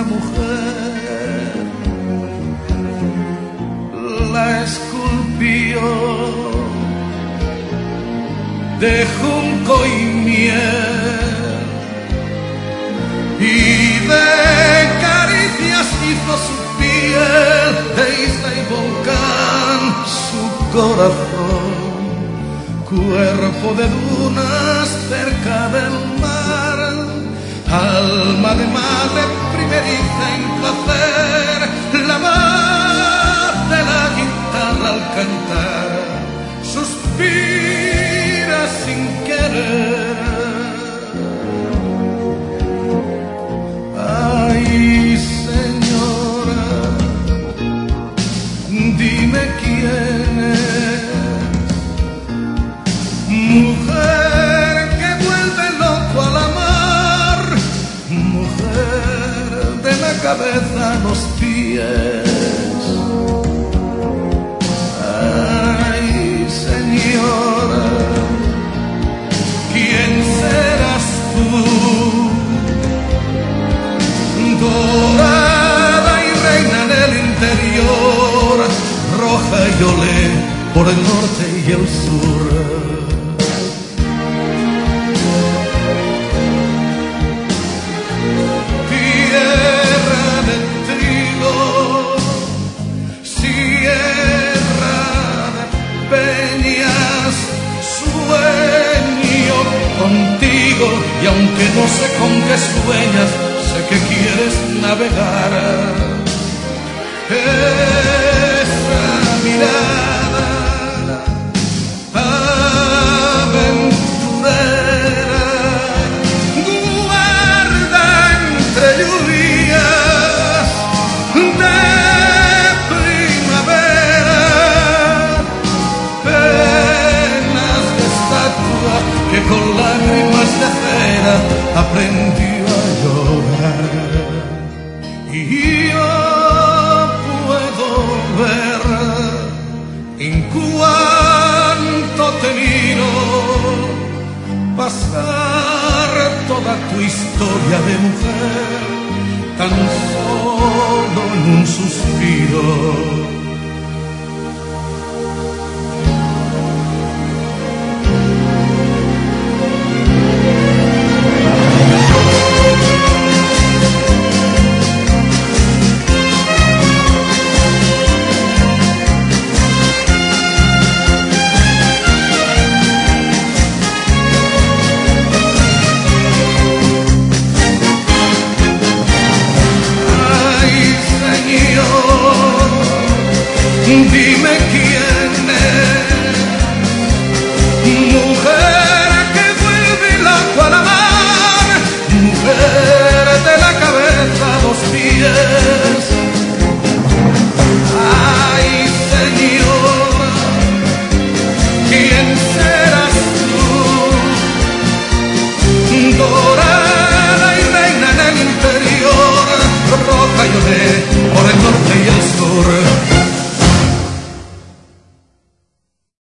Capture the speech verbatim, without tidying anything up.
mujer la esculpió de junco y miel, y de caricias hizo su piel, de isla y volcán su corazón, cuerpo de dunas cerca del mar, alma de madre primeriza en placer, la voz de la guitarra al cantar suspira sin querer. Ay, señora, dime quién es, mujer que vuelve loco al amar, mujer de la cabeza a los pies. Ay, señora, ¿quién serás tú? Dorada y reina del interior, roja y olé por el norte y el sur. Tierra de trigo, sierra de peñas, sueño contigo, y aunque no sé con qué sueñas, sé que quieres navegar. Esa mirada aventurera guarda entre lluvias de primavera penas de estatua que con lágrimas de cera aprendió a llorar. Y yo puedo ver en cuanto te miro pasar toda tu historia de mujer tan solo en un suspiro.